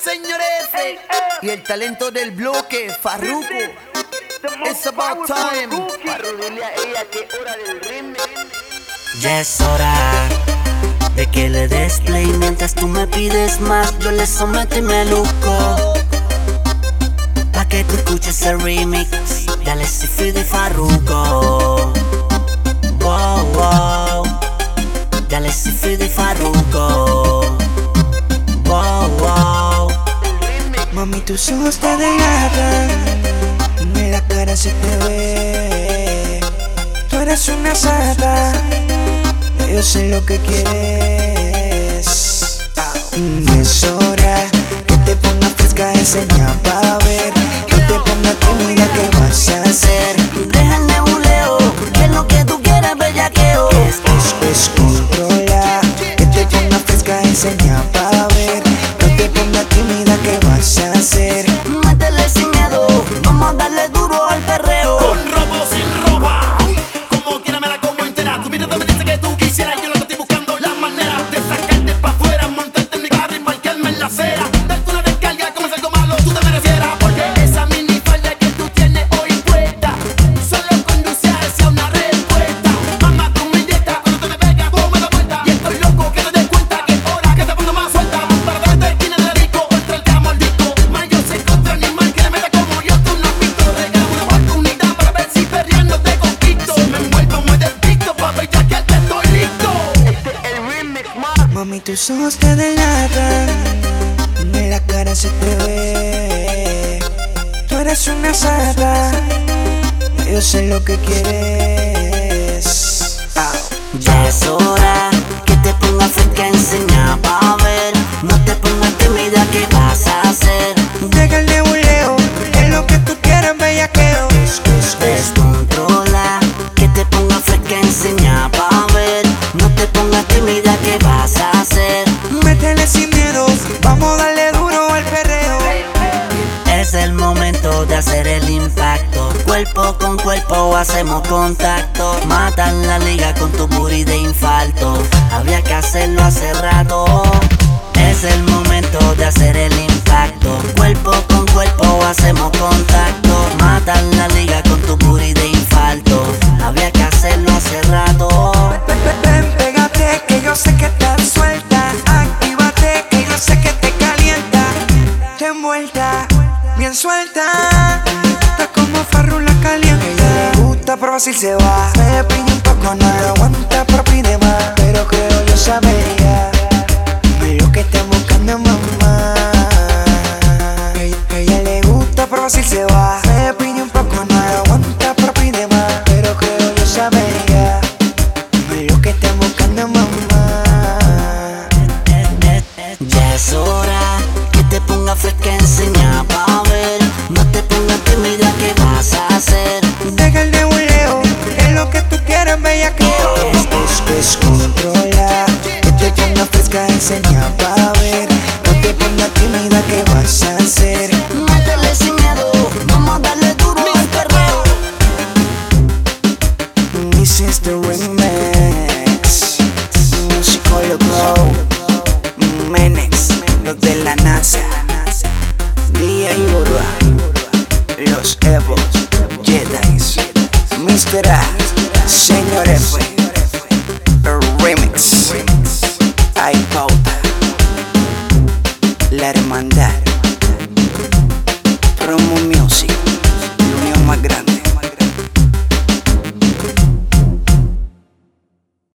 señor F y el talento del bloque, Farruko. It's about time. Farru, dile a ella que hora del remix. Ya es hora de que le des play. Mientras tú me pides más, yo le someto y me luzco. Pa' que tú escuches el remix. Dale Cifrido y Farruko. Wow, wow. Dale Cifrido y Farruko. Wow, wow. Mami, tus ojos te delatan, en la cara se te ve. Tú eres una santa, yo sé lo que quieres. Es hora que te pongas fresca, enseña pa' ver. Que te pongas tímida, ¿qué vas a hacer? Deja el nebuleo, que es lo que tú quieres, bellaqueo. Es controla, que te pongas fresca, enseña pa' ver. No te pongas tímida, ¿qué vas a hacer? Métele sin miedo, vamos a darle duro al perreo. Con robo sin ropa, como quiera me la como entera. Tu mirada me dice que tú quisieras, yo lo que estoy buscando la manera de sacarte pa' afuera, montarte en mi carro y parquearme en la acera. Darte una descarga como si algo malo tú te merecieras. Porque esa minifalda que tú tienes hoy puesta solo conduce hacia una respuesta. Mamá, tú me inyectas, cuando te me pegas, tú me das vuelta. Y estoy loco que te des cuenta que es hora que te ponga más suelta. Para darte esquina de rico, contra el camo al disco. Mal yo sé contra animal que le meta como yo, tú no has visto. Regálame una oportunidad para ver si perreando te conquisto. Si me envuelvo muy despito, papi, ya que te estoy listo. El remix, man. Mami, tus ojos te delatan, en la cara se te ve. Tú eres una santa, yo sé lo que quieres. Ya es hora que te pongas fresca, enseña pa' ver. No te pongas tímida, ¿qué vas a hacer? Deja el nebuleo, es lo que tú quieras, bellaqueo. Descontrola, que te pongas fresca, enseña pa' ver. No te pongas tímida, ¿qué vas a hacer? Métele sin miedo, vamos a darle duro al perreo. Es el momento de hacer el impacto. Cuerpo con cuerpo hacemos contacto. Matan la liga con tu booty de infarto. Había que hacerlo hace rato. Es el momento de hacer el impacto. Cuerpo con cuerpo hacemos contacto. Matan la liga con tu booty de infarto. Había que hacerlo hace rato. Ven, pégate, que yo sé que estás suelta. Actívate, que yo sé que te calienta. Te envuelta, bien suelta. Está como Farru la calienta. Ella le gusta, pero fácil se va. Me pide un poco, no lo aguanta, pero pide más. Pero creo yo sabería lo que está buscando, mamá. Ella le gusta, pero fácil se va. Me pide un poco, no lo aguanta, pero pide más. Pero creo yo sabería lo que está buscando, mamá. Ya es hora que te pongas fresca, enseña pa' ver. No te pongas tímida, ¿qué vas a hacer? Deja el nebuleo, es lo que tú quieras, bellaqueo. Es controla, que te pongas fresca, enseña pa' ver. No te pongas tímida, ¿qué vas a hacer? Métele sin miedo, vamos a darle duro al perreo. This is the remix. Musicólogo Menex, los de la NASA. Día y Urba, los Evos, Jedis, Mr. A, Señor F, Remix, Hay Pauta, La Hermandad, Promo Music.